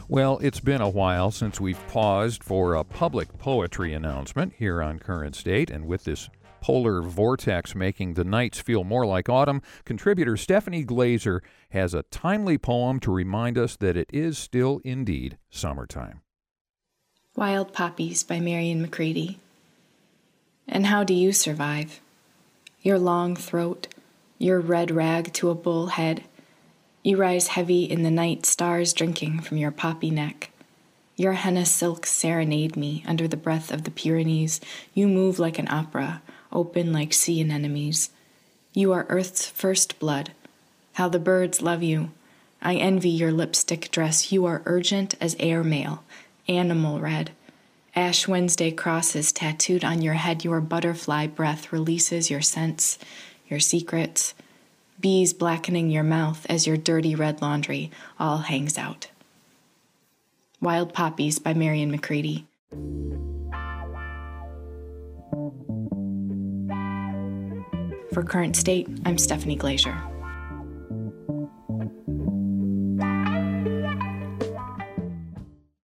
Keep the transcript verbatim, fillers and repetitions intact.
Well, it's been a while since we've paused for a public poetry announcement here on Current State, and with this polar vortex making the nights feel more like autumn, contributor Stephanie Glazer has a timely poem to remind us that it is still indeed summertime. Wild Poppies by Marion McCready. And how do you survive? Your long throat, your red rag to a bull head. You rise heavy in the night, stars drinking from your poppy neck. Your henna silks serenade me under the breath of the Pyrenees. You move like an opera, open like sea anemones. You are earth's first blood. How the birds love you. I envy your lipstick dress. You are urgent as airmail, animal red. Ash Wednesday crosses tattooed on your head. Your butterfly breath releases your scents, your secrets. Bees blackening your mouth as your dirty red laundry all hangs out. Wild Poppies by Marion McCready. For Current State, I'm Stephanie Glazer.